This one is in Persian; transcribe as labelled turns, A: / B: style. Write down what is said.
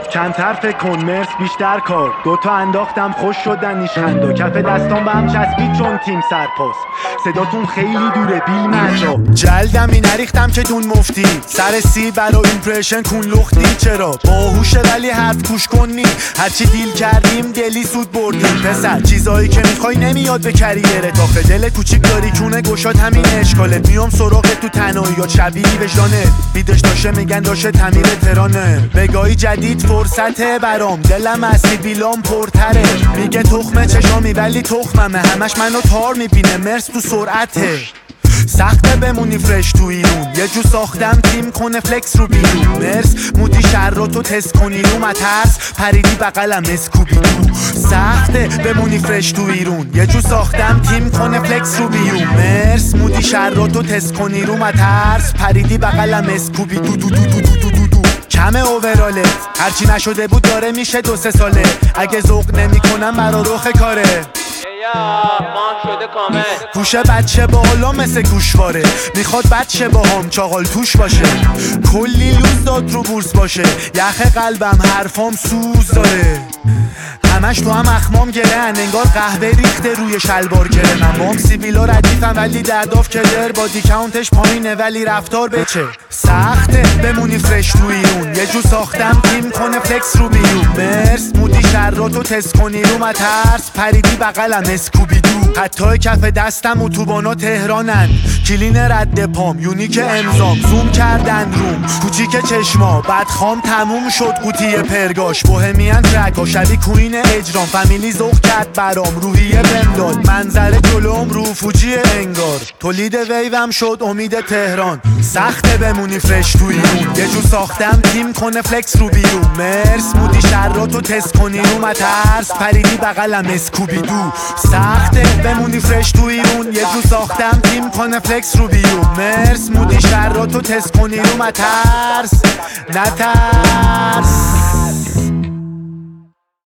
A: کمتر فکر کن مرس بیشتر کار. دوتا انداختم خوش شدن نیشخندا. کف دستان به هم چسبید چون تیم سرپاس. صداتون خیلی دوره بیل مجا. جلدمی نریختم که دون مفتی. سر سی برا ایمپرشن کن لختی. چرا باهوشه ولی حرف گوش کنی. هرچی دیل کردیم دلی سود بردیم. پسر چیزایی که میخوای نمیاد به کریرت. آخه دل کوچیک داری کونه گشاد همین اشکالت. میام سراغت تو تنهاییات شبیه وجدانت. بیدش داشه میگن داشه تعمیر ترانه. بگاهی جدید فرصته برام. دلم از سیبیلام پرتره. میگه تخمه چشامی ولی تخممه. همش منو تار میبینه مرس تو سرعته. سخته بمونی فرش تو ایرون. یه جو ساختم تیم کنه فلکس رو بیرون. مرس مودی شر رو تو تست کنی رو مترس. پریدی بقلم اسکوبی دو. سخته بمونی فرش تو ایرون. یه جو ساختم تیم کنه فلکس رو بیرون. مرس مودی شر رو تو تست کنی رو مترس. پریدی بقلم اسکوبی دو دو دو دو دو دو دو. کمه اوورالت هرچی نشده بود داره میشه 2-3 ساله. اگه ذوق نمی کنم برا رخ کاره. گوش بچه بالا مثل گوشواره. میخواد بچه با هم چاقال توش باشه. کلی لوز داد رو بورس باشه. یخ قلبم حرفام سوز داره. همش تو هم اخمام گرن. انگار قهوه ریخته روی شلوار گره. من بام سیبیلا ردیفم ولی درداف کدر. بادی کاونتش پایینه ولی رفتار بچه. سخته بمونی فرش تو ایرون. یه جو ساختم تیم کنه فلکس رو بیرون. مرس مودی شر رو تو تست کنی رو مترس. پریدی بقلم اسکوبی دو. حتی کف دستم اتوبانا تهرانن. کلین رد پام یونیک امضام. زوم کردن روم کوچیک چشما. بعد خام تموم شد قوطی پرگاش. بوهمیان ترک شبی کوین اجرام. فامیلی ذوق کرد برام روحیه بهم داد. منظره جلوم رو فوجی انگار. تولید ویوم شد امید تهران. سخته بمونی فرش تو ایرون. یه جو ساختم تیم کنه فلکس رو بیرون. مرس مودی شر رو تو تست کنی رو مترس. پریدی بقلم اسکوبی دو. سخته بمونی فرش تو ایرون. یه جو ساختم تیم کنه فلکس رو بیرون. مرس مودی شر رو تو تست کنی رو مترس. نترس.